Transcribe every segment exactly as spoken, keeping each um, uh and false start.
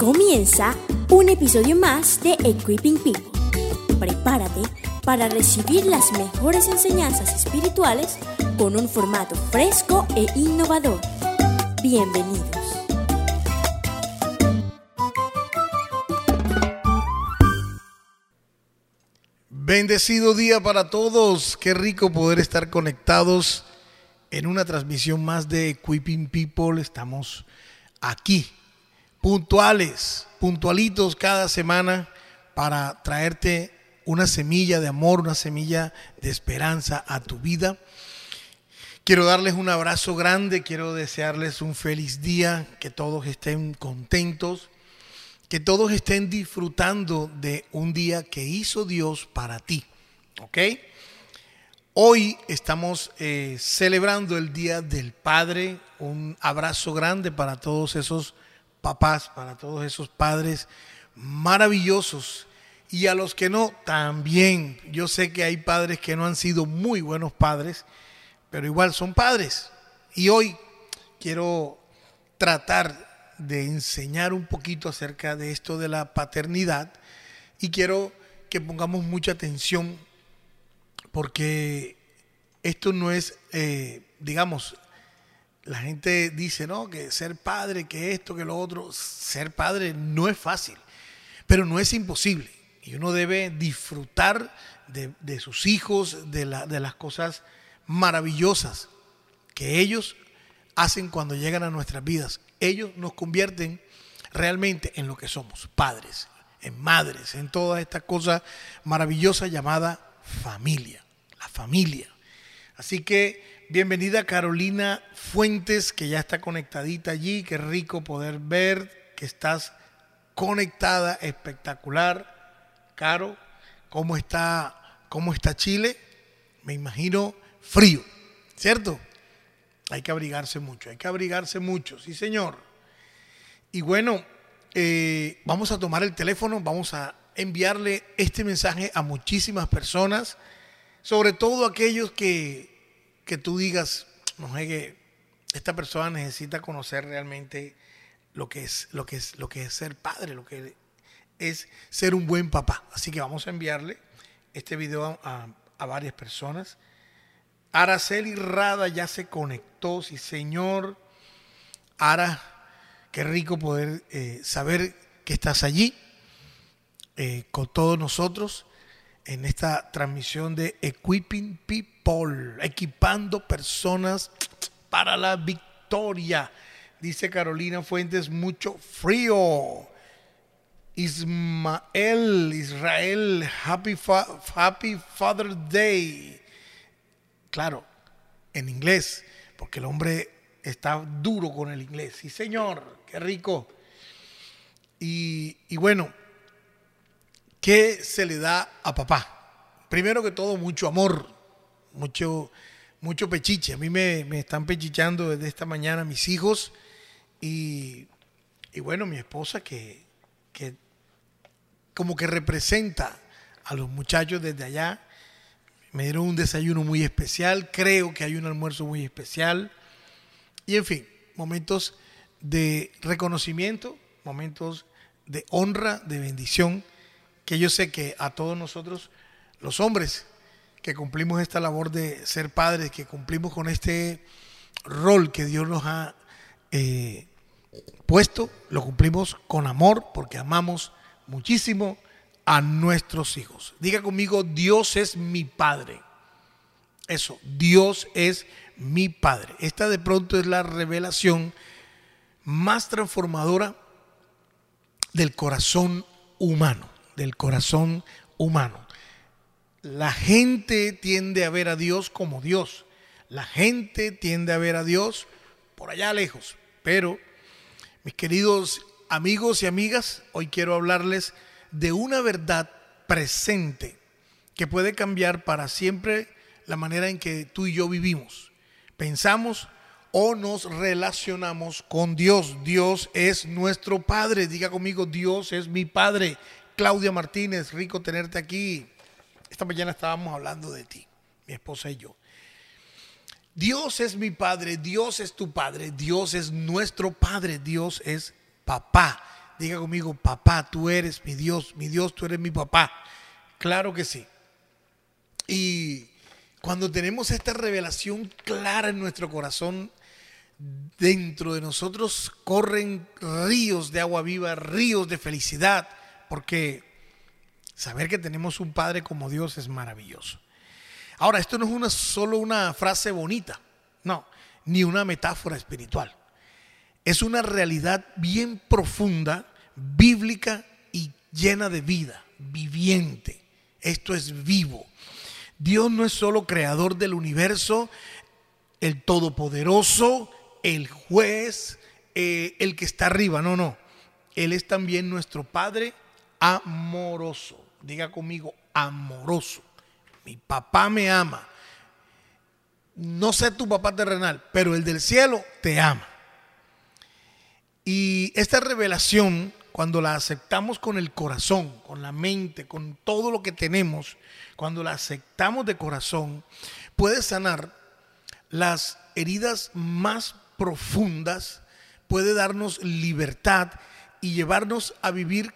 Comienza un episodio más de Equipping People. Prepárate para recibir las mejores enseñanzas espirituales con un formato fresco e innovador. Bienvenidos. Bendecido día para todos. Qué rico poder estar conectados en una transmisión más de Equipping People. Estamos aquí, puntuales, puntualitos cada semana para traerte una semilla de amor, una semilla de esperanza a tu vida. Quiero darles un abrazo grande, quiero desearles un feliz día, que todos estén contentos, que todos estén disfrutando de un día que hizo Dios para ti, ¿ok? Hoy estamos eh, celebrando el Día del Padre. Un abrazo grande para todos esos papás, para todos esos padres maravillosos. Y a los que no, también. Yo sé que hay padres que no han sido muy buenos padres, pero igual son padres. Y hoy quiero tratar de enseñar un poquito acerca de esto de la paternidad. Y quiero que pongamos mucha atención, porque esto no es, eh, digamos, la gente dice, no, que ser padre, que esto, que lo otro. Ser padre no es fácil, pero no es imposible. Y uno debe disfrutar de, de sus hijos, de, la, de las cosas maravillosas que ellos hacen cuando llegan a nuestras vidas. Ellos nos convierten realmente en lo que somos, padres, en madres, en toda esta cosa maravillosa llamada familia, la familia. Así que bienvenida Carolina Fuentes, que ya está conectadita allí. Qué rico poder ver que estás conectada, espectacular. Caro, ¿cómo está, cómo está Chile? Me imagino frío, ¿cierto? Hay que abrigarse mucho, hay que abrigarse mucho, sí señor. Y bueno, eh, vamos a tomar el teléfono, vamos a enviarle este mensaje a muchísimas personas, sobre todo aquellos que, que tú digas, no sé, que esta persona necesita conocer realmente lo que es, lo que es, lo que es ser padre, lo que es ser un buen papá. Así que vamos a enviarle este video a, a varias personas. Araceli Rada ya se conectó, sí señor. Ara, qué rico poder eh, saber que estás allí eh, con todos nosotros en esta transmisión de Equipping People, equipando personas para la victoria. Dice Carolina Fuentes, mucho frío. Ismael, Israel, Happy, Fa- Happy Father's Day. Claro, en inglés, porque el hombre está duro con el inglés. Sí, señor, qué rico. Y, y bueno, ¿qué se le da a papá? Primero que todo, mucho amor, mucho, mucho pechiche. A mí me, me están pechichando desde esta mañana mis hijos. Y, y bueno, mi esposa que, que como que representa a los muchachos desde allá. Me dieron un desayuno muy especial, creo que hay un almuerzo muy especial. Y en fin, momentos de reconocimiento, momentos de honra, de bendición, que yo sé que a todos nosotros, los hombres que cumplimos esta labor de ser padres, que cumplimos con este rol que Dios nos ha eh, puesto, lo cumplimos con amor, porque amamos muchísimo a nuestros hijos. Diga conmigo, Dios es mi Padre. Eso, Dios es mi Padre. Esta de pronto es la revelación más transformadora del corazón humano, del corazón humano. La gente tiende a ver a Dios como Dios. La gente tiende a ver a Dios por allá lejos. Pero, mis queridos amigos y amigas, hoy quiero hablarles de una verdad presente que puede cambiar para siempre la manera en que tú y yo vivimos, pensamos o nos relacionamos con Dios. Dios es nuestro Padre. Diga conmigo, Dios es mi Padre. Claudia Martínez, rico tenerte aquí. Esta mañana estábamos hablando de ti, mi esposa y yo. Dios es mi Padre, Dios es tu Padre, Dios es nuestro Padre, Dios es papá. Diga conmigo, papá, tú eres mi Dios, mi Dios, tú eres mi papá. Claro que sí. Y cuando tenemos esta revelación clara en nuestro corazón, dentro de nosotros corren ríos de agua viva, ríos de felicidad, porque saber que tenemos un Padre como Dios es maravilloso. Ahora, esto no es una, solo una frase bonita, no, ni una metáfora espiritual. Es una realidad bien profunda, bíblica y llena de vida, viviente. Esto es vivo. Dios no es solo creador del universo, el todopoderoso, el juez, eh, el que está arriba. No, no. Él es también nuestro Padre amoroso. Diga conmigo, amoroso. Mi papá me ama. No sé tu papá terrenal, pero el del cielo te ama. Y esta revelación, cuando la aceptamos con el corazón, con la mente, con todo lo que tenemos, cuando la aceptamos de corazón, puede sanar las heridas más profundas, puede darnos libertad y llevarnos a vivir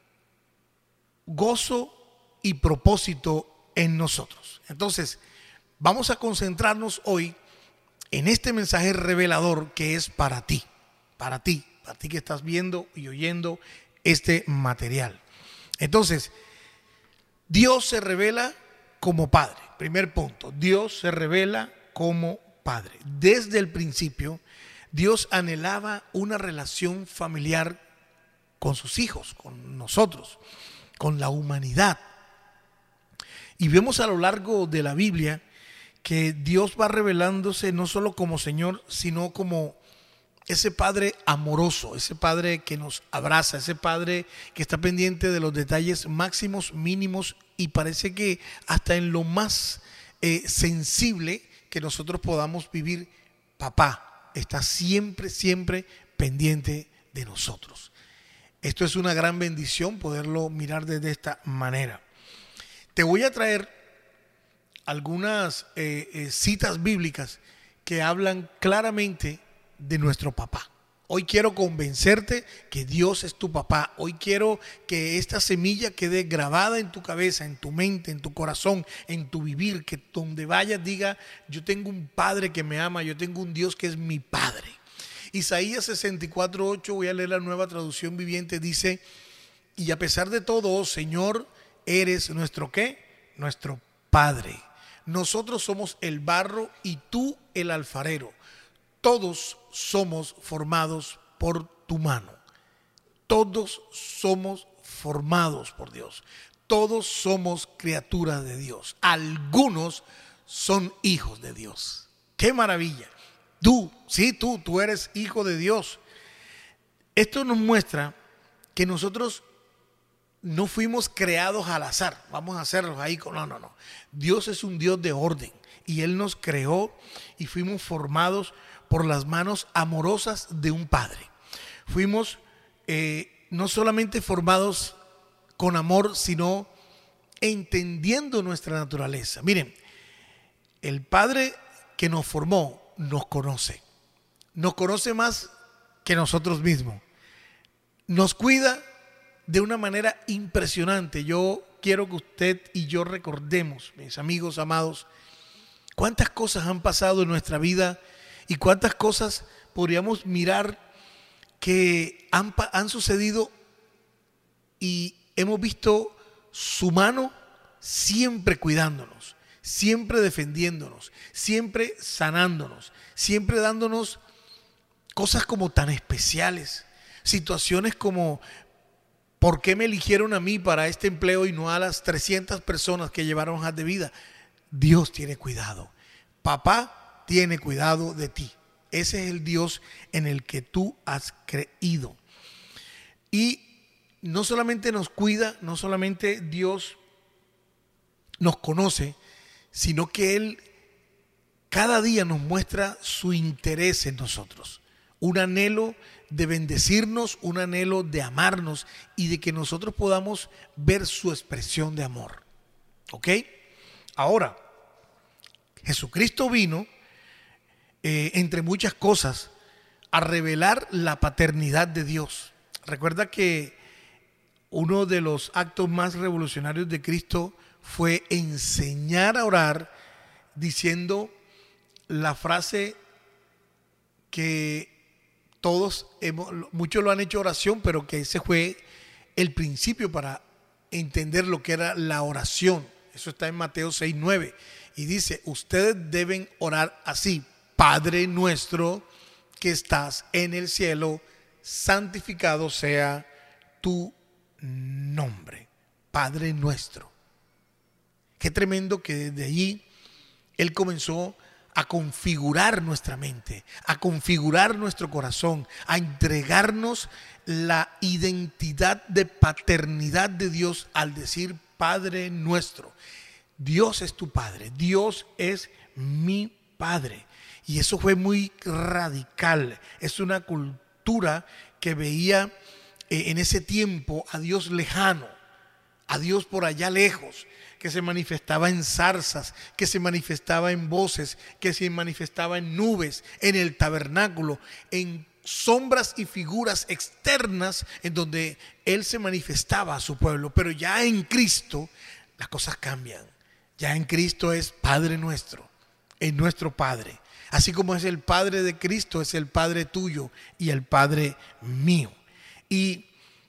gozo y propósito en nosotros. Entonces, vamos a concentrarnos hoy en este mensaje revelador que es para ti, para ti, para ti que estás viendo y oyendo este material. Entonces, Dios se revela como Padre. Primer punto, Dios se revela como Padre. Desde el principio, Dios anhelaba una relación familiar con sus hijos, con nosotros, con la humanidad. Y vemos a lo largo de la Biblia que Dios va revelándose no solo como Señor, sino como ese Padre amoroso, ese Padre que nos abraza, ese Padre que está pendiente de los detalles máximos, mínimos y parece que hasta en lo más eh, sensible que nosotros podamos vivir, papá está siempre, siempre pendiente de nosotros. Esto es una gran bendición poderlo mirar desde esta manera. Te voy a traer algunas eh, eh, citas bíblicas que hablan claramente de nuestro papá. Hoy quiero convencerte que Dios es tu papá. Hoy quiero que esta semilla quede grabada en tu cabeza, en tu mente, en tu corazón, en tu vivir, que donde vayas diga, yo tengo un Padre que me ama, yo tengo un Dios que es mi Padre. Isaías sesenta y cuatro ocho, voy a leer la Nueva Traducción Viviente, dice, y a pesar de todo, oh Señor, eres nuestro ¿qué? Nuestro Padre. Nosotros somos el barro y tú el alfarero. Todos somos formados por tu mano. Todos somos formados por Dios. Todos somos criaturas de Dios. Algunos son hijos de Dios. ¡Qué maravilla! Tú, sí, tú, tú eres hijo de Dios. Esto nos muestra que nosotros no fuimos creados al azar. Vamos a hacerlos ahí. No, no, no. Dios es un Dios de orden. Y Él nos creó y fuimos formados por las manos amorosas de un Padre. Fuimos eh, no solamente formados con amor, sino entendiendo nuestra naturaleza. Miren, el Padre que nos formó nos conoce. Nos conoce más que nosotros mismos. Nos cuida de una manera impresionante. Yo quiero que usted y yo recordemos, mis amigos amados, cuántas cosas han pasado en nuestra vida y cuántas cosas podríamos mirar que han, han sucedido y hemos visto su mano siempre cuidándonos, siempre defendiéndonos, siempre sanándonos, siempre dándonos cosas como tan especiales, situaciones como ¿por qué me eligieron a mí para este empleo y no a las trescientas personas que llevaron hojas de vida? Dios tiene cuidado. Papá tiene cuidado de ti. Ese es el Dios en el que tú has creído. Y no solamente nos cuida, no solamente Dios nos conoce, sino que Él cada día nos muestra su interés en nosotros. Un anhelo de bendecirnos, un anhelo de amarnos y de que nosotros podamos ver su expresión de amor. ¿Ok? Ahora, Jesucristo vino, eh, entre muchas cosas, a revelar la paternidad de Dios. Recuerda que uno de los actos más revolucionarios de Cristo fue enseñar a orar diciendo la frase que todos, hemos, muchos lo han hecho oración, pero que ese fue el principio para entender lo que era la oración. Eso está en Mateo seis nueve y dice: ustedes deben orar así: Padre nuestro que estás en el cielo, santificado sea tu nombre. Padre nuestro. Qué tremendo que desde allí Él comenzó a configurar nuestra mente, a configurar nuestro corazón, a entregarnos la identidad de paternidad de Dios al decir Padre nuestro. Dios es tu Padre, Dios es mi Padre. Y eso fue muy radical. Es una cultura que veía eh, en ese tiempo a Dios lejano, a Dios por allá lejos, que se manifestaba en zarzas, que se manifestaba en voces, que se manifestaba en nubes, en el tabernáculo, en sombras y figuras externas en donde Él se manifestaba a su pueblo. Pero ya en Cristo las cosas cambian. Ya en Cristo es Padre nuestro, es nuestro Padre. Así como es el Padre de Cristo, es el Padre tuyo y el Padre mío. ¿Y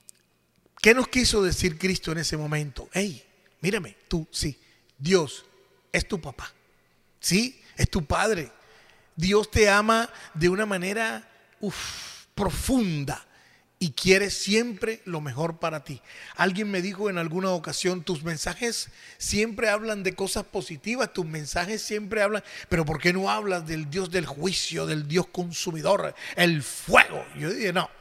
qué nos quiso decir Cristo en ese momento? Hey, mírame, tú, sí, Dios es tu papá, sí, es tu Padre. Dios te ama de una manera uf, profunda y quiere siempre lo mejor para ti. Alguien me dijo en alguna ocasión: tus mensajes siempre hablan de cosas positivas, tus mensajes siempre hablan, pero ¿por qué no hablas del Dios del juicio, del Dios consumidor, el fuego? Yo dije: no,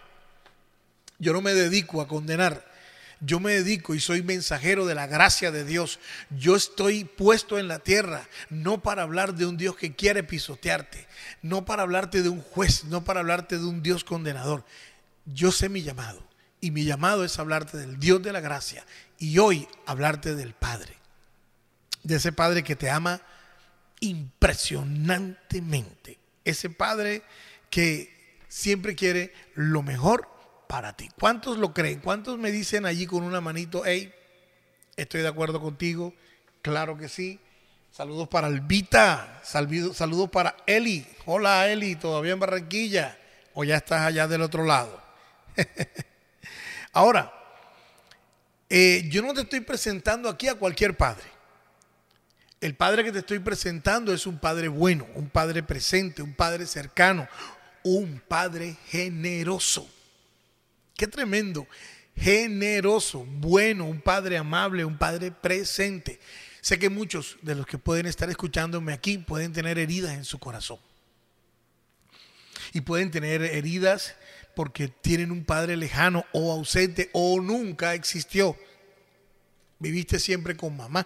yo no me dedico a condenar. Yo me dedico y soy mensajero de la gracia de Dios. Yo estoy puesto en la tierra no para hablar de un Dios que quiere pisotearte, no para hablarte de un juez, no para hablarte de un Dios condenador. Yo sé mi llamado y mi llamado es hablarte del Dios de la gracia y hoy hablarte del Padre, de ese Padre que te ama impresionantemente, ese Padre que siempre quiere lo mejor para ti. ¿Cuántos lo creen? ¿Cuántos me dicen allí con una manito: hey, estoy de acuerdo contigo? Claro que sí. Saludos para Albita, saludos para Eli. Hola Eli, ¿todavía en Barranquilla o ya estás allá del otro lado? Ahora, eh, yo no te estoy presentando aquí a cualquier padre. El Padre que te estoy presentando es un Padre bueno, un Padre presente, un Padre cercano, un Padre generoso. Qué tremendo, generoso, bueno, un Padre amable, un Padre presente. Sé que muchos de los que pueden estar escuchándome aquí pueden tener heridas en su corazón. Y pueden tener heridas porque tienen un padre lejano o ausente o nunca existió. Viviste siempre con mamá.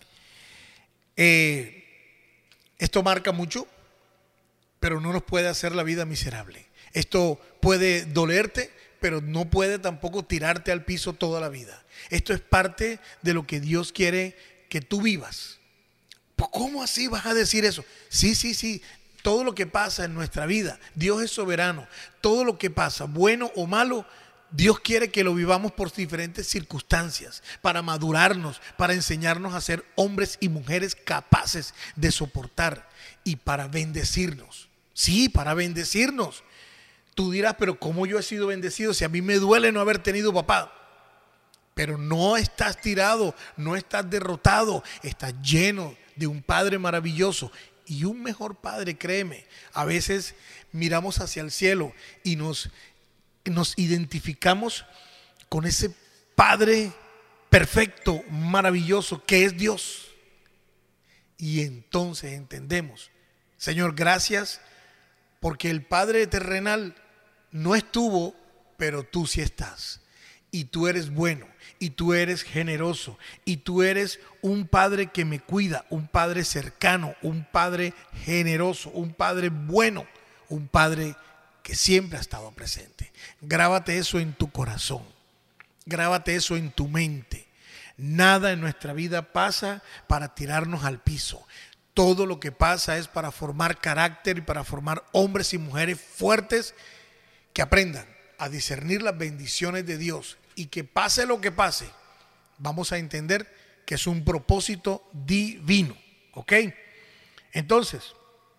Eh, esto marca mucho, pero no nos puede hacer la vida miserable. Esto puede dolerte, pero no puede tampoco tirarte al piso toda la vida. Esto es parte de lo que Dios quiere que tú vivas. ¿Cómo así vas a decir eso? Sí, sí, sí. Todo lo que pasa en nuestra vida, Dios es soberano. Todo lo que pasa, bueno o malo, Dios quiere que lo vivamos por diferentes circunstancias, para madurarnos, para enseñarnos a ser hombres y mujeres capaces de soportar y para bendecirnos. Sí, para bendecirnos. Tú dirás: pero ¿cómo yo he sido bendecido si a mí me duele no haber tenido papá? Pero no estás tirado, no estás derrotado, estás lleno de un Padre maravilloso. Y un mejor Padre, créeme. A veces miramos hacia el cielo y nos, nos identificamos con ese Padre perfecto, maravilloso, que es Dios. Y entonces entendemos: Señor, gracias, porque el Padre terrenal no estuvo, pero tú sí estás. Y tú eres bueno, y tú eres generoso, y tú eres un Padre que me cuida, un Padre cercano, un Padre generoso, un Padre bueno, un Padre que siempre ha estado presente. Grábate eso en tu corazón, grábate eso en tu mente. Nada en nuestra vida pasa para tirarnos al piso. Todo lo que pasa es para formar carácter y para formar hombres y mujeres fuertes que aprendan a discernir las bendiciones de Dios y que pase lo que pase, vamos a entender que es un propósito divino. ¿Ok? Entonces,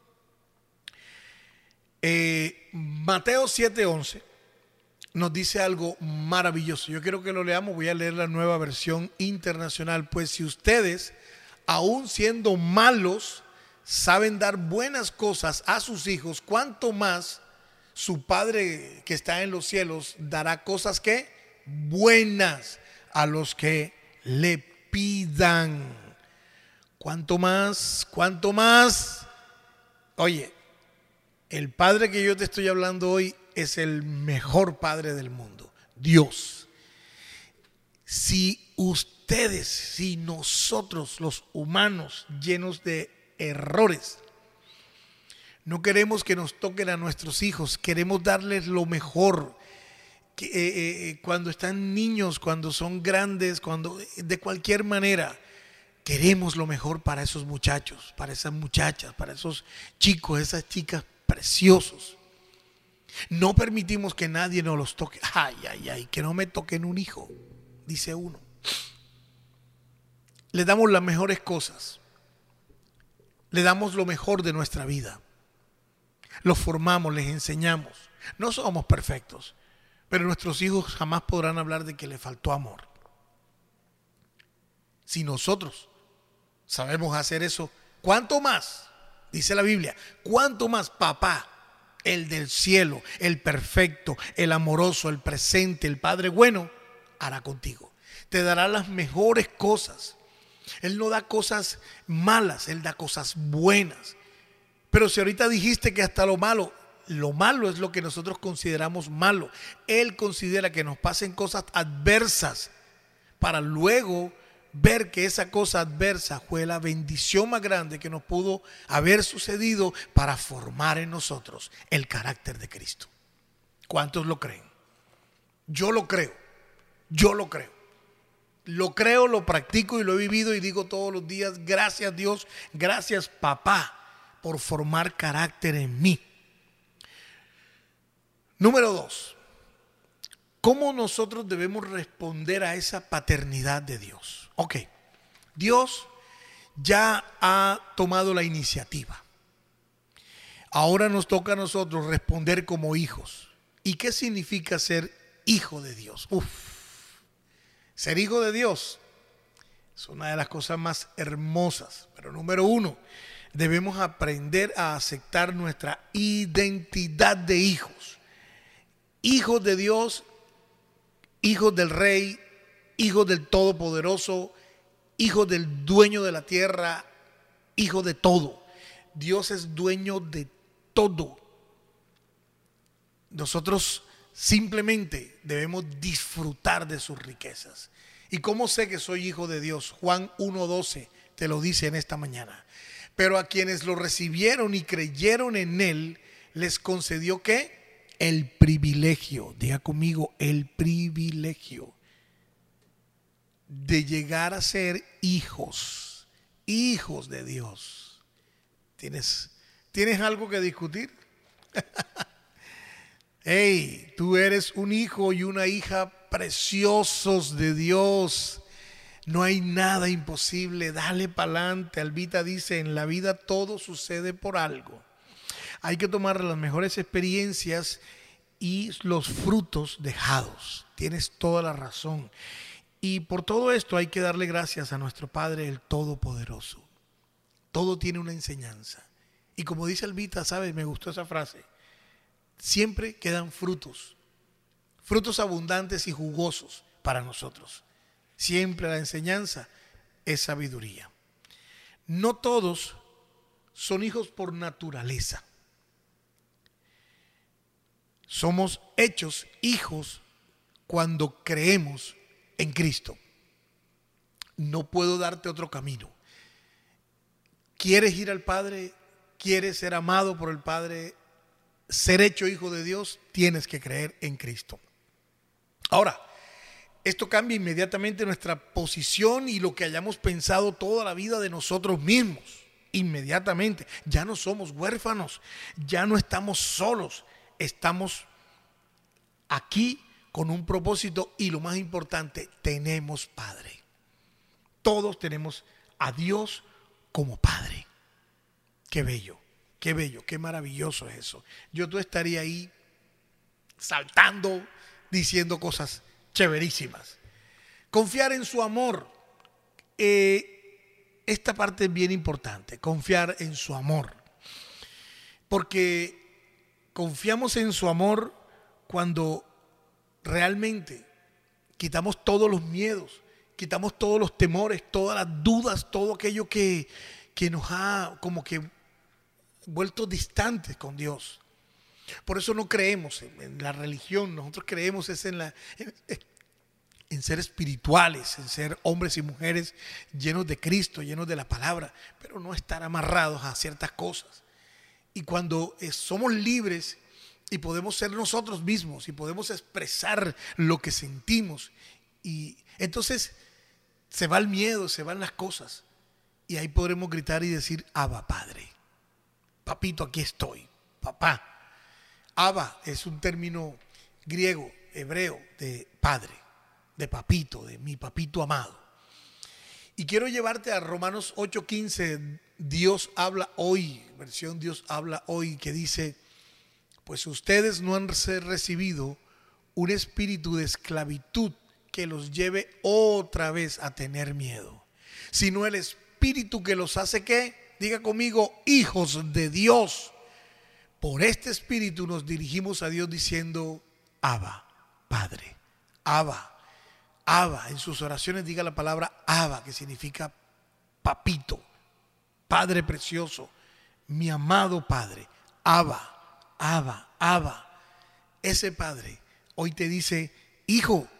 eh, Mateo siete once nos dice algo maravilloso. Yo quiero que lo leamos. Voy a leer la nueva versión internacional. Pues si ustedes, aun siendo malos, saben dar buenas cosas a sus hijos, ¿cuánto más su Padre que está en los cielos dará cosas que buenas a los que le pidan? ¿Cuánto más? ¿Cuánto más? Oye, el Padre que yo te estoy hablando hoy es el mejor Padre del mundo, Dios. Si ustedes, si nosotros los humanos llenos de errores, no queremos que nos toquen a nuestros hijos, queremos darles lo mejor, que, eh, eh, cuando están niños, cuando son grandes, cuando de cualquier manera, queremos lo mejor para esos muchachos, para esas muchachas, para esos chicos, esas chicas preciosos. No permitimos que nadie nos los toque. Ay, ay, ay, que no me toquen un hijo, dice uno. Le damos las mejores cosas. Le damos lo mejor de nuestra vida. Los formamos, les enseñamos. No somos perfectos, pero nuestros hijos jamás podrán hablar de que le faltó amor. Si nosotros sabemos hacer eso, ¿cuánto más? Dice la Biblia, ¿cuánto más papá, el del cielo, el perfecto, el amoroso, el presente, el Padre bueno, hará contigo? Te dará las mejores cosas. Él no da cosas malas, Él da cosas buenas. Pero si ahorita dijiste que hasta lo malo, lo malo es lo que nosotros consideramos malo. Él considera que nos pasen cosas adversas para luego ver que esa cosa adversa fue la bendición más grande que nos pudo haber sucedido para formar en nosotros el carácter de Cristo. ¿Cuántos lo creen? Yo lo creo, yo lo creo. Lo creo, lo practico y lo he vivido y digo todos los días, gracias Dios, gracias papá por formar carácter en mí. Número dos, ¿cómo nosotros debemos responder a esa paternidad de Dios? Ok, Dios ya ha tomado la iniciativa. Ahora nos toca a nosotros responder como hijos. ¿Y qué significa ser hijo de Dios? Uf, ser hijo de Dios es una de las cosas más hermosas. Pero número uno, debemos aprender a aceptar nuestra identidad de hijos. Hijos de Dios, hijos del Rey, hijos del Todopoderoso, hijos del dueño de la tierra, hijos de todo. Dios es dueño de todo. Nosotros simplemente debemos disfrutar de sus riquezas. ¿Y cómo sé que soy hijo de Dios? Juan uno doce te lo dice en esta mañana. Pero a quienes lo recibieron y creyeron en Él, les concedió ¿qué? El privilegio, diga conmigo, el privilegio de llegar a ser hijos, hijos de Dios. ¿Tienes, ¿tienes algo que discutir? Hey, tú eres un hijo y una hija preciosos de Dios. No hay nada imposible, dale para adelante. Albita dice, en la vida todo sucede por algo. Hay que tomar las mejores experiencias y los frutos dejados. Tienes toda la razón. Y por todo esto hay que darle gracias a nuestro Padre, el Todopoderoso. Todo tiene una enseñanza. Y como dice Albita, ¿sabes? Me gustó esa frase. Siempre quedan frutos. Frutos abundantes y jugosos para nosotros. Siempre la enseñanza es sabiduría. No todos son hijos por naturaleza. Somos hechos hijos cuando creemos en Cristo. No puedo darte otro camino. ¿Quieres ir al Padre? ¿Quieres ser amado por el Padre? Ser hecho hijo de Dios, tienes que creer en Cristo. Ahora, esto cambia inmediatamente nuestra posición y lo que hayamos pensado toda la vida de nosotros mismos. Inmediatamente. Ya no somos huérfanos, ya no estamos solos. Estamos aquí con un propósito y lo más importante, tenemos Padre. Todos tenemos a Dios como Padre. Qué bello, qué bello, qué maravilloso es eso. Yo tú estaría ahí saltando, diciendo cosas chéverísimas. Confiar en su amor. Eh, esta parte es bien importante, confiar en su amor. Porque confiamos en su amor cuando realmente quitamos todos los miedos, quitamos todos los temores, todas las dudas, todo aquello que, que nos ha como que vuelto distantes con Dios. Por eso no creemos en, en la religión, nosotros creemos es en, la, en, en ser espirituales, en ser hombres y mujeres llenos de Cristo, llenos de la palabra, pero no estar amarrados a ciertas cosas. Y cuando eh, somos libres y podemos ser nosotros mismos y podemos expresar lo que sentimos, y entonces se va el miedo, se van las cosas, y ahí podremos gritar y decir: Abba, Padre, papito, aquí estoy, papá. Abba es un término griego, hebreo, de padre, de papito, de mi papito amado. Y quiero llevarte a Romanos ocho quince, Dios habla hoy, versión Dios habla hoy, que dice: pues ustedes no han recibido un espíritu de esclavitud que los lleve otra vez a tener miedo, sino el espíritu que los hace, ¿qué? Diga conmigo: hijos de Dios. Por este espíritu nos dirigimos a Dios diciendo: Abba, Padre. Abba, Abba. En sus oraciones diga la palabra Abba, que significa papito, Padre precioso, mi amado Padre. Abba, Abba, Abba. Ese Padre hoy te dice: hijo,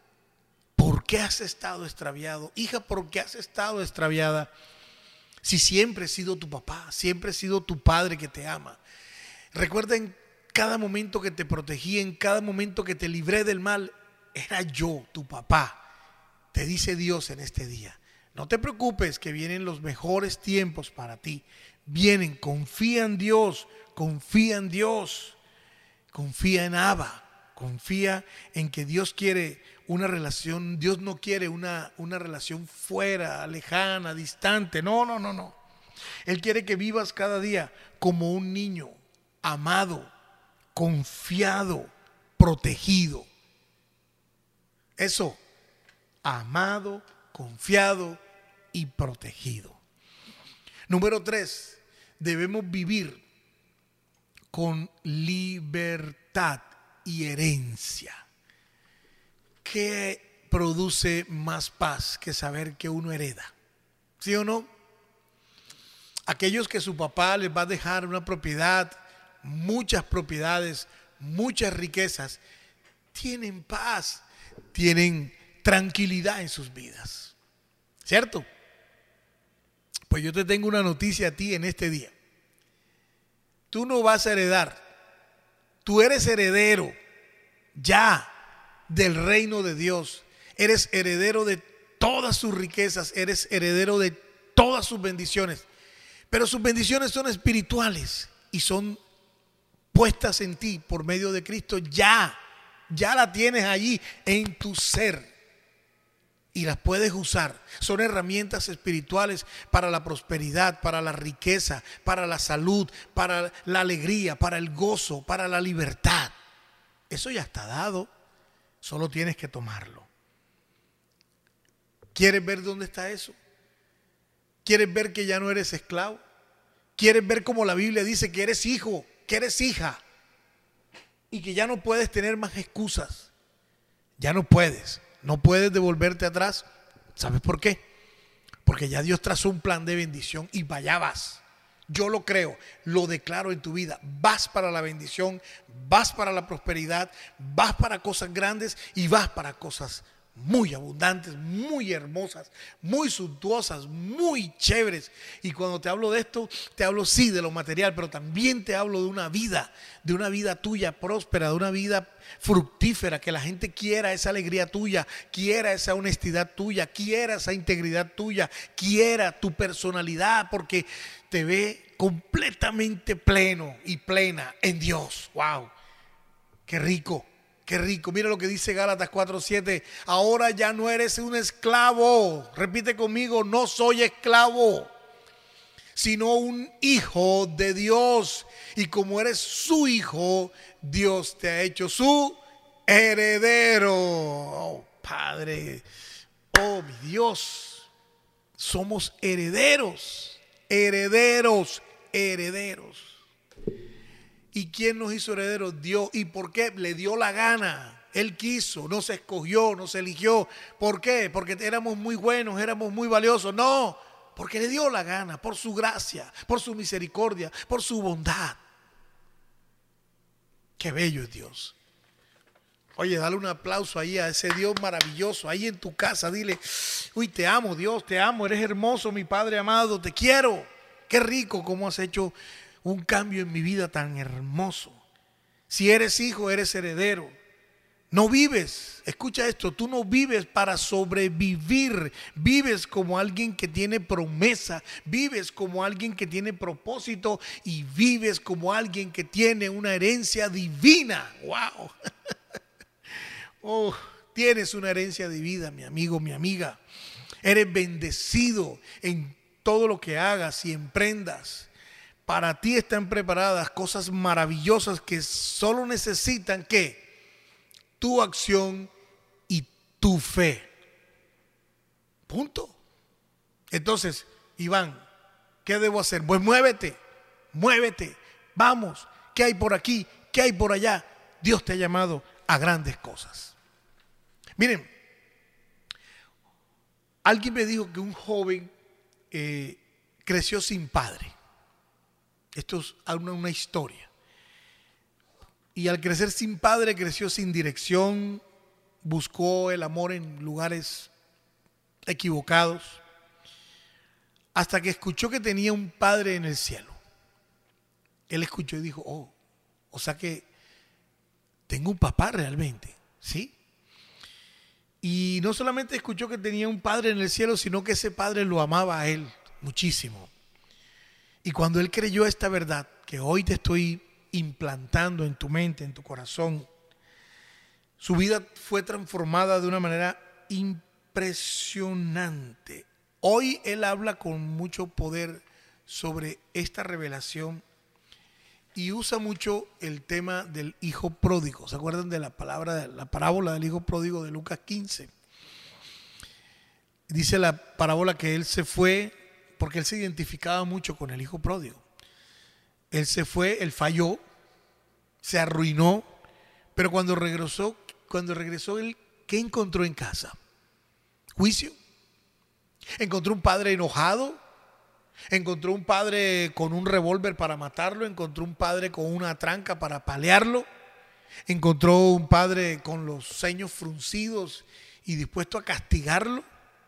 ¿por qué has estado extraviado? Hija, ¿por qué has estado extraviada? Si siempre he sido tu papá, siempre he sido tu padre que te ama. Recuerda, en cada momento que te protegí, en cada momento que te libré del mal, era yo, tu papá. Te dice Dios en este día: no te preocupes, que vienen los mejores tiempos para ti. Vienen, confía en Dios, confía en Dios, confía en Abba. Confía en que Dios quiere una relación. Dios no quiere una, una relación fuera, lejana, distante. No, no, no, no. Él quiere que vivas cada día como un niño, amado, confiado, protegido. Eso, amado, confiado y protegido. Número tres, debemos vivir con libertad y herencia. ¿Qué produce más paz que saber que uno hereda? ¿Sí o no? Aquellos que su papá les va a dejar una propiedad, muchas propiedades, muchas riquezas, tienen paz, tienen tranquilidad en sus vidas. ¿Cierto? Pues yo te tengo una noticia a ti en este día. Tú no vas a heredar. Tú eres heredero ya del reino de Dios. Eres heredero de todas sus riquezas. Eres heredero de todas sus bendiciones. Pero sus bendiciones son espirituales y son puestas en ti por medio de Cristo. Ya, ya la tienes allí en tu ser. Y las puedes usar. Son herramientas espirituales para la prosperidad, para la riqueza, para la salud, para la alegría, para el gozo, para la libertad. Eso ya está dado. Solo tienes que tomarlo. ¿Quieres ver dónde está eso? ¿Quieres ver que ya no eres esclavo? ¿Quieres ver como la Biblia dice que eres hijo, que eres hija? Y que ya no puedes tener más excusas. Ya no puedes. No puedes devolverte atrás. ¿Sabes por qué? Porque ya Dios trazó un plan de bendición y para allá vas. Yo lo creo, lo declaro en tu vida. Vas para la bendición, vas para la prosperidad, vas para cosas grandes y vas para cosas muy abundantes, muy hermosas, muy suntuosas, muy chéveres. Y cuando te hablo de esto, te hablo sí de lo material, pero también te hablo de una vida, de una vida tuya próspera, de una vida fructífera, que la gente quiera esa alegría tuya, quiera esa honestidad tuya, quiera esa integridad tuya, quiera tu personalidad, porque te ve completamente pleno y plena en Dios. ¡Wow! ¡Qué rico! Qué rico. Mira lo que dice Gálatas cuatro siete. Ahora ya no eres un esclavo. Repite conmigo, no soy esclavo, sino un hijo de Dios. Y como eres su hijo, Dios te ha hecho su heredero. Oh, Padre, oh mi Dios, somos herederos, herederos, herederos. ¿Y quién nos hizo herederos? Dios. ¿Y por qué? Le dio la gana. Él quiso, no se escogió, no se eligió. ¿Por qué? Porque éramos muy buenos, éramos muy valiosos. No, porque le dio la gana, por su gracia, por su misericordia, por su bondad. Qué bello es Dios. Oye, dale un aplauso ahí a ese Dios maravilloso, ahí en tu casa. Dile, uy, te amo Dios, te amo, eres hermoso mi Padre amado, te quiero. Qué rico cómo has hecho un cambio en mi vida tan hermoso. Si eres hijo, eres heredero. No vives, escucha esto, tú no vives para sobrevivir, vives como alguien que tiene promesa, vives como alguien que tiene propósito y vives como alguien que tiene una herencia divina. ¡Wow! Oh, tienes una herencia divina, mi amigo, mi amiga. Eres bendecido en todo lo que hagas y emprendas. Para ti están preparadas cosas maravillosas que solo necesitan que tu acción y tu fe. Punto. Entonces, Iván, ¿qué debo hacer? Pues muévete, muévete, vamos. ¿Qué hay por aquí? ¿Qué hay por allá? Dios te ha llamado a grandes cosas. Miren, alguien me dijo que un joven eh, creció sin padre. Esto es una, una historia. Y al crecer sin padre, creció sin dirección, buscó el amor en lugares equivocados, hasta que escuchó que tenía un padre en el cielo. Él escuchó y dijo, oh, o sea que tengo un papá realmente, ¿sí? Y no solamente escuchó que tenía un padre en el cielo, sino que ese padre lo amaba a él muchísimo. Y cuando él creyó esta verdad, que hoy te estoy implantando en tu mente, en tu corazón, su vida fue transformada de una manera impresionante. Hoy él habla con mucho poder sobre esta revelación y usa mucho el tema del hijo pródigo. ¿Se acuerdan de la palabra, de la parábola del hijo pródigo de Lucas quince? Dice la parábola que él se fue porque él se identificaba mucho con el hijo pródigo. Él se fue, él falló, se arruinó, pero cuando regresó, cuando regresó él, ¿qué encontró en casa? Juicio. Encontró un padre enojado, encontró un padre con un revólver para matarlo, encontró un padre con una tranca para apalearlo, encontró un padre con los ceños fruncidos y dispuesto a castigarlo.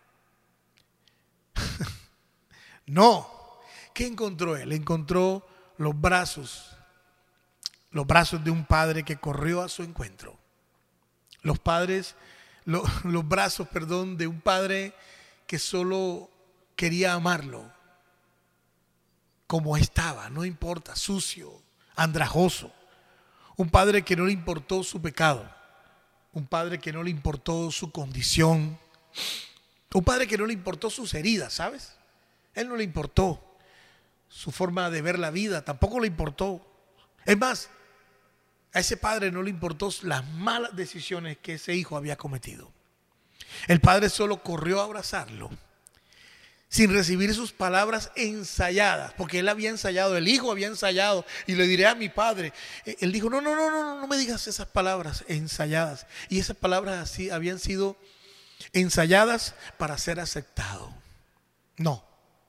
No. ¿Qué encontró él? Encontró los brazos, los brazos de un padre que corrió a su encuentro. Los padres, los, los brazos, perdón, de un padre que solo quería amarlo como estaba, no importa, sucio, andrajoso. Un padre que no le importó su pecado, un padre que no le importó su condición, un padre que no le importó sus heridas, ¿sabes? Él no le importó su forma de ver la vida, tampoco le importó. Es más, a ese padre no le importó las malas decisiones que ese hijo había cometido. El padre solo corrió a abrazarlo, sin recibir sus palabras ensayadas, porque él había ensayado, el hijo había ensayado, y le diré a mi padre. Él dijo, no, no, no, no, no me digas esas palabras ensayadas. Y esas palabras así habían sido ensayadas para ser aceptado. No.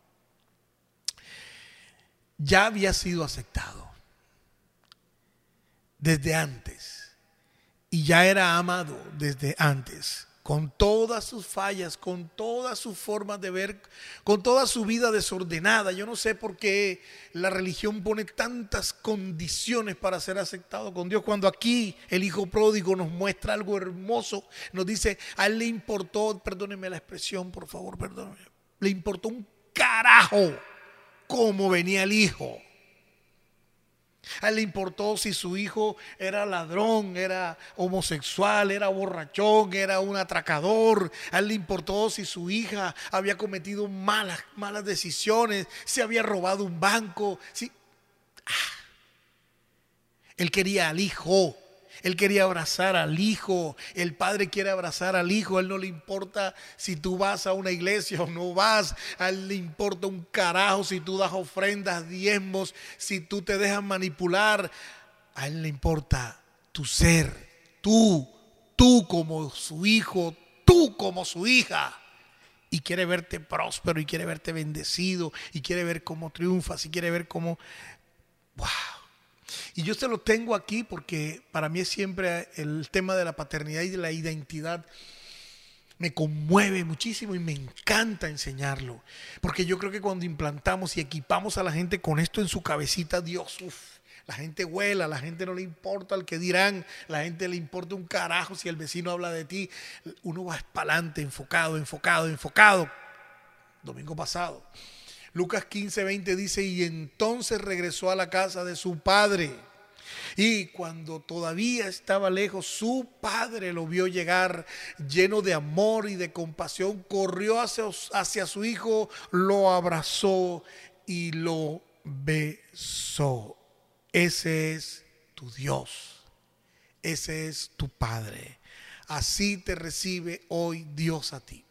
Ya había sido aceptado desde antes y ya era amado desde antes, con todas sus fallas, con todas sus formas de ver, con toda su vida desordenada. Yo no sé por qué la religión pone tantas condiciones para ser aceptado con Dios, cuando aquí el hijo pródigo nos muestra algo hermoso. Nos dice, a él le importó, perdónenme la expresión, por favor, perdónenme, le importó un carajo cómo venía el hijo. A él le importó si su hijo era ladrón, era homosexual, era borrachón, era un atracador. A él le importó si su hija había cometido malas, malas decisiones, si había robado un banco. Si... Ah. Él quería al hijo. Él quería abrazar al hijo. El padre quiere abrazar al hijo. A él no le importa si tú vas a una iglesia o no vas. A él le importa un carajo si tú das ofrendas, diezmos, si tú te dejas manipular. A él le importa tu ser, tú, tú como su hijo, tú como su hija. Y quiere verte próspero y quiere verte bendecido y quiere ver cómo triunfas y quiere ver cómo... ¡Wow! Y yo se lo tengo aquí porque para mí es siempre el tema de la paternidad y de la identidad. Me conmueve muchísimo y me encanta enseñarlo. Porque yo creo que cuando implantamos y equipamos a la gente con esto en su cabecita, Dios, uff, la gente vuela, la gente no le importa el que dirán, la gente le importa un carajo si el vecino habla de ti. Uno va para adelante, enfocado, enfocado, enfocado. Domingo pasado. Lucas quince, veinte dice, y entonces regresó a la casa de su padre. Y cuando todavía estaba lejos, su padre lo vio llegar lleno de amor y de compasión. Corrió hacia, hacia su hijo, lo abrazó y lo besó. Ese es tu Dios. Ese es tu Padre. Así te recibe hoy Dios a ti.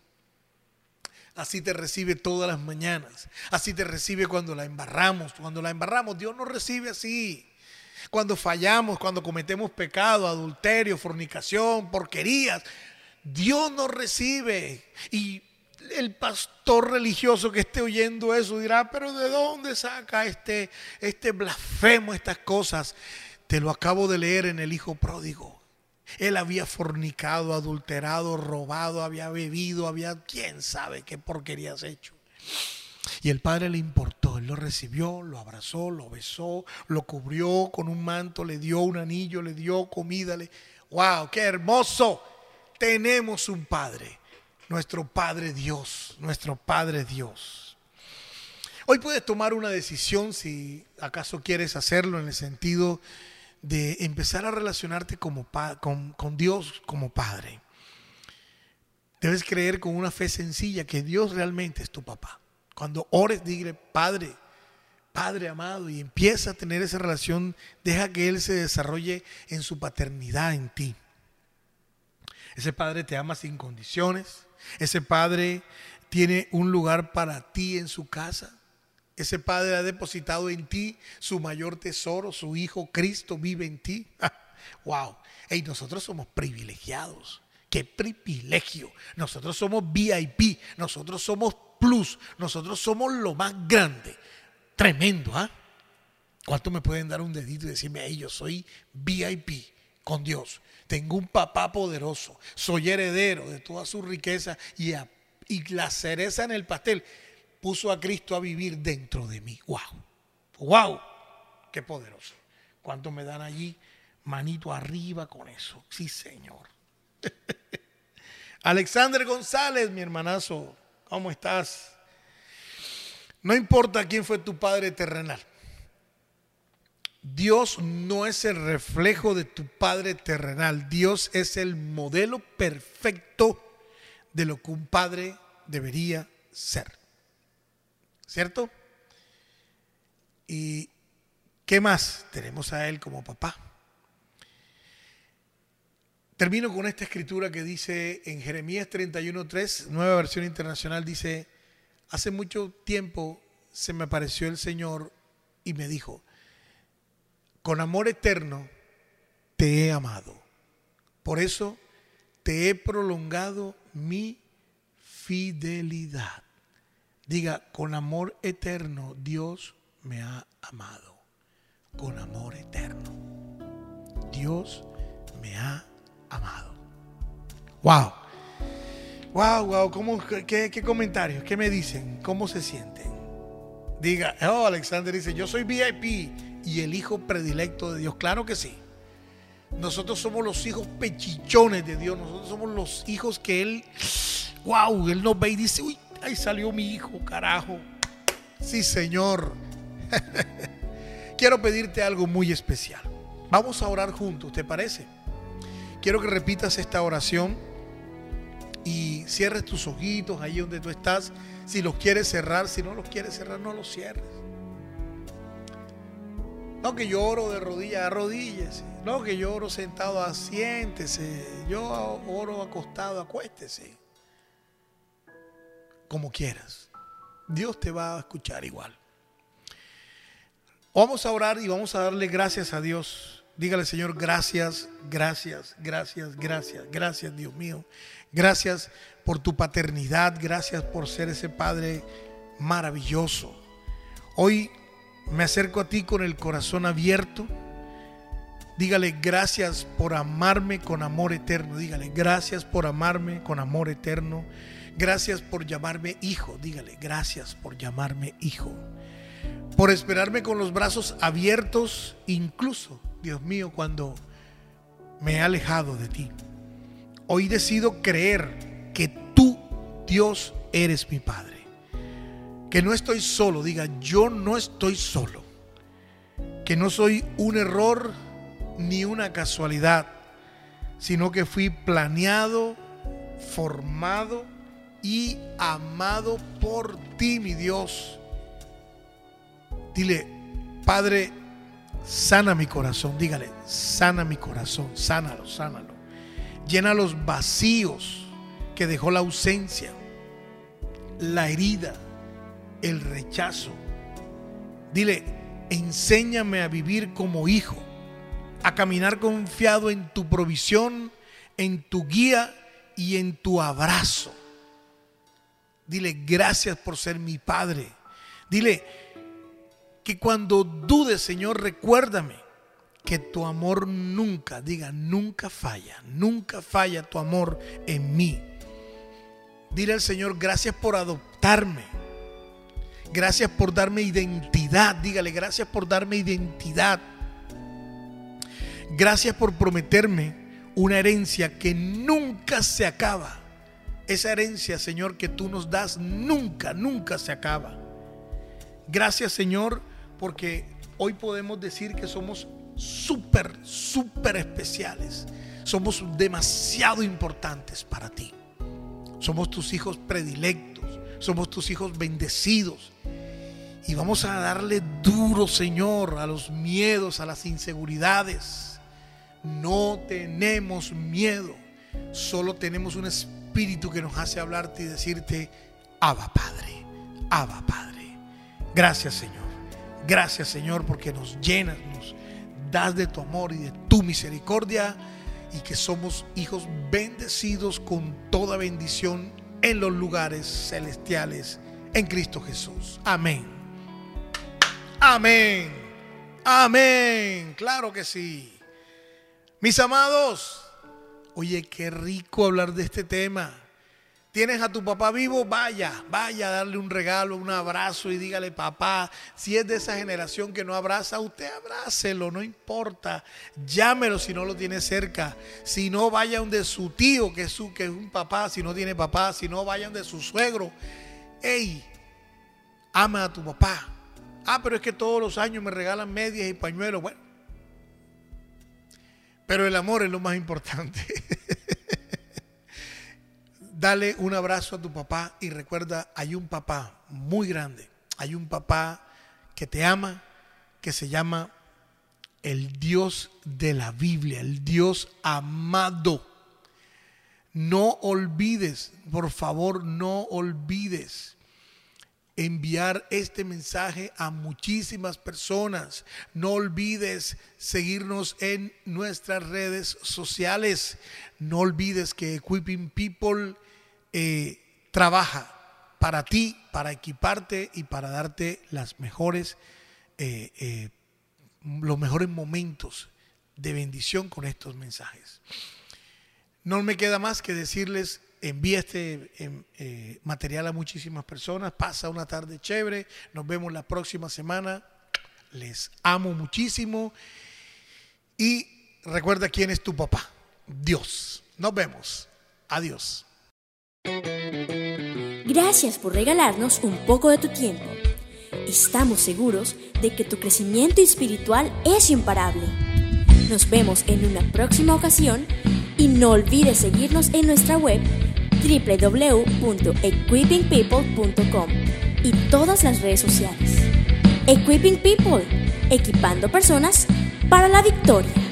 Así te recibe todas las mañanas. Así te recibe cuando la embarramos. Cuando la embarramos, Dios nos recibe así. Cuando fallamos, cuando cometemos pecado, adulterio, fornicación, porquerías, Dios nos recibe. Y el pastor religioso que esté oyendo eso dirá, pero ¿de dónde saca este, este blasfemo estas cosas? Te lo acabo de leer en el hijo pródigo. Él había fornicado, adulterado, robado, había bebido, había quién sabe qué porquerías hecho. Y el padre le importó, él lo recibió, lo abrazó, lo besó, lo cubrió con un manto, le dio un anillo, le dio comida. Le... ¡Wow! ¡Qué hermoso! Tenemos un padre, nuestro Padre Dios, nuestro Padre Dios. Hoy puedes tomar una decisión si acaso quieres hacerlo en el sentido de empezar a relacionarte como pa- con, con Dios como Padre. Debes creer con una fe sencilla que Dios realmente es tu papá. Cuando ores, dile, Padre, Padre amado, y empieza a tener esa relación, deja que Él se desarrolle en su paternidad en ti. Ese Padre te ama sin condiciones. Ese Padre tiene un lugar para ti en su casa. Ese Padre ha depositado en ti su mayor tesoro, su Hijo Cristo vive en ti. ¡Wow! Hey, nosotros somos privilegiados. ¡Qué privilegio! Nosotros somos V I P, nosotros somos plus, nosotros somos lo más grande. Tremendo, ¿ah? ¿eh? ¿Cuánto me pueden dar un dedito y decirme, hey, yo soy V I P con Dios? Tengo un papá poderoso, soy heredero de toda su riqueza y, a, y la cereza en el pastel. Puso a Cristo a vivir dentro de mí. ¡Wow! ¡Wow! ¡Qué poderoso! ¿Cuánto me dan allí? Manito arriba con eso. Sí, Señor. Alexander González, mi hermanazo, ¿cómo estás? No importa quién fue tu padre terrenal. Dios no es el reflejo de tu padre terrenal. Dios es el modelo perfecto de lo que un padre debería ser. ¿Cierto? ¿Y qué más? Tenemos a Él como papá. Termino con esta escritura que dice en Jeremías treinta y uno tres, nueva versión internacional, dice, hace mucho tiempo se me apareció el Señor y me dijo, con amor eterno te he amado, por eso te he prolongado mi fidelidad. Diga, con amor eterno Dios me ha amado. Con amor eterno Dios me ha amado. Wow. Wow, wow. ¿Cómo, qué, qué comentarios? ¿Qué me dicen? ¿Cómo se sienten? Diga, oh, Alexander dice, yo soy V I P y el hijo predilecto de Dios. Claro que sí. Nosotros somos los hijos pechichones de Dios. Nosotros somos los hijos que Él, wow, Él nos ve y dice, uy, ahí salió mi hijo, carajo. Sí, Señor. quiero pedirte algo muy especial. Vamos a orar juntos, ¿te parece? Quiero que repitas esta oración y cierres tus ojitos ahí donde tú estás. Si los quieres cerrar, si no los quieres cerrar, no los cierres. No que yo oro de rodillas, arrodíllese. No que yo oro sentado, asiéntese. Yo oro acostado, acuéstese. Como quieras. Dios te va a escuchar igual. Vamos a orar y vamos a darle gracias a Dios. Dígale, Señor, gracias, gracias, gracias, gracias, gracias, Dios mío. Gracias por tu paternidad, gracias por ser ese Padre maravilloso. Hoy me acerco a ti con el corazón abierto. Dígale, gracias por amarme con amor eterno. Dígale, gracias por amarme con amor eterno. Gracias por llamarme hijo. Dígale, gracias por llamarme hijo. Por esperarme con los brazos abiertos, incluso, Dios mío, cuando me he alejado de ti. Hoy decido creer que tú, Dios, eres mi Padre. Que no estoy solo. Diga, yo no estoy solo. Que no soy un error ni una casualidad, sino que fui planeado, formado y amado por ti, mi Dios. Dile, Padre, sana mi corazón. Dígale, sana mi corazón, sánalo, sánalo. Llena los vacíos que dejó la ausencia, la herida, el rechazo. Dile, enséñame a vivir como hijo, a caminar confiado en tu provisión, en tu guía y en tu abrazo. Dile, gracias por ser mi Padre. Dile que cuando dudes, Señor, recuérdame que tu amor nunca, diga, nunca falla, nunca falla tu amor en mí. Dile al Señor, gracias por adoptarme. Gracias por darme identidad. Dígale, gracias por darme identidad. Gracias por prometerme una herencia que nunca se acaba. Esa herencia, Señor, que tú nos das nunca, nunca se acaba. Gracias, Señor, porque hoy podemos decir que somos súper, súper especiales. Somos demasiado importantes para ti. Somos tus hijos predilectos. Somos tus hijos bendecidos. Y vamos a darle duro, Señor, a los miedos, a las inseguridades. No tenemos miedo. Solo tenemos un espíritu que nos hace hablarte y decirte, Abba Padre, Abba Padre. Gracias, Señor. Gracias, Señor, porque nos llenas, nos das de tu amor y de tu misericordia, y que somos hijos bendecidos con toda bendición en los lugares celestiales en Cristo Jesús. Amén. Amén. Amén. Claro que sí. Mis amados, oye, qué rico hablar de este tema. ¿Tienes a tu papá vivo? Vaya, vaya a darle un regalo, un abrazo y dígale, papá. Si es de esa generación que no abraza, usted abrácelo, no importa. Llámelo si no lo tiene cerca. Si no, vaya donde su tío, que es, su, que es un papá, si no tiene papá. Si no, vaya donde su suegro. Ey, ama a tu papá. Ah, pero es que todos los años me regalan medias y pañuelos. Bueno, pero el amor es lo más importante. Dale un abrazo a tu papá y recuerda, hay un papá muy grande. Hay un papá que te ama, que se llama el Dios de la Biblia, el Dios amado. No olvides, por favor, no olvides enviar este mensaje a muchísimas personas. No olvides seguirnos en nuestras redes sociales. No olvides que Equipping People eh, trabaja para ti, para equiparte y para darte las mejores, eh, eh, los mejores momentos de bendición con estos mensajes. No me queda más que decirles, envía este eh, eh, material a muchísimas personas. Pasa una tarde chévere. Nos vemos la próxima semana. Les amo muchísimo. Y recuerda quién es tu papá. Dios. Nos vemos. Adiós. Gracias por regalarnos un poco de tu tiempo. Estamos seguros de que tu crecimiento espiritual es imparable. Nos vemos en una próxima ocasión y no olvides seguirnos en nuestra web doble u doble u doble u punto equipping people punto com y todas las redes sociales. Equipping People, equipando personas para la victoria.